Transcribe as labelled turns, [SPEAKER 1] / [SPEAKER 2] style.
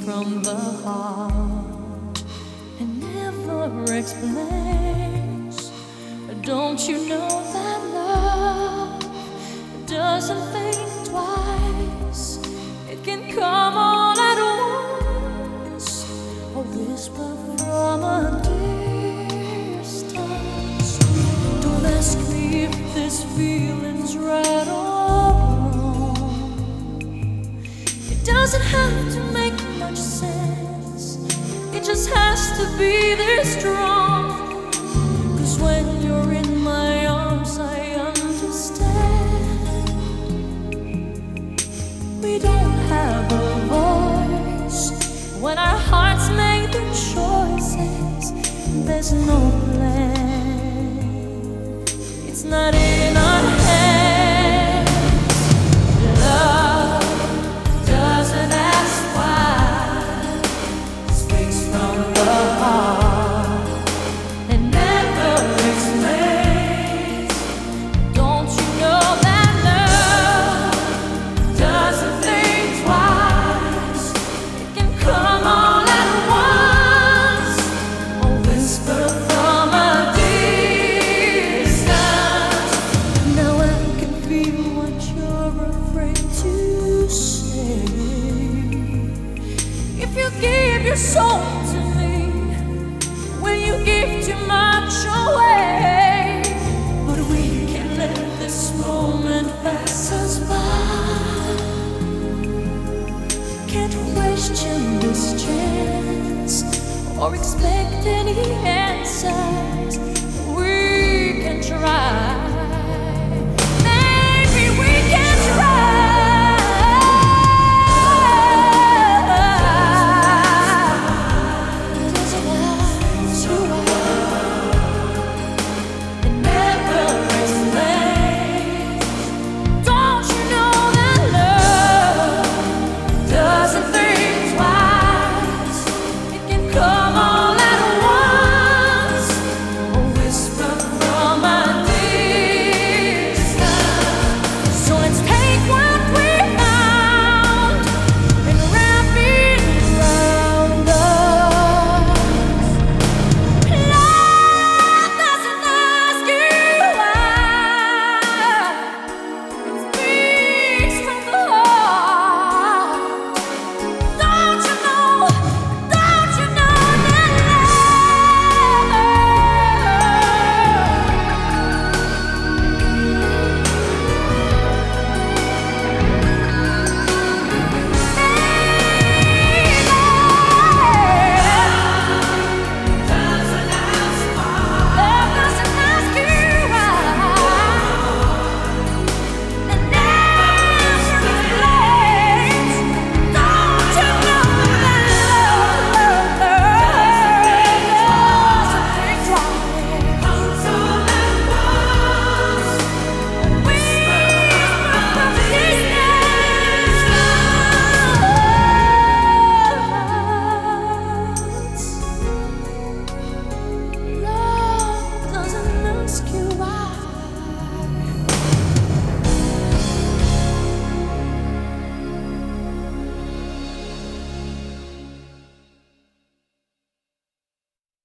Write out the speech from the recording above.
[SPEAKER 1] from the heart and never explains. Don't you know that love doesn't think twice? It can come all at once, a whisper from a distance. Don't ask me if this feeling's right or wrong. It doesn't have to make much sense, it just has to be this strong. 'Cause when you're in my arms I understand. We don't have a voice when our hearts make the choices. There's no plan, it's not in our hands. Love doesn't ask why, speaks from the heart and never explains. Don't you know that love doesn't think twice? It can come all at once, a whisper from a distance. Now I can feel what you're afraid to say. If you give your soul to me, will you give too much away? But we can't let this moment pass us by. Can't question this chance or expect any answers. We can try.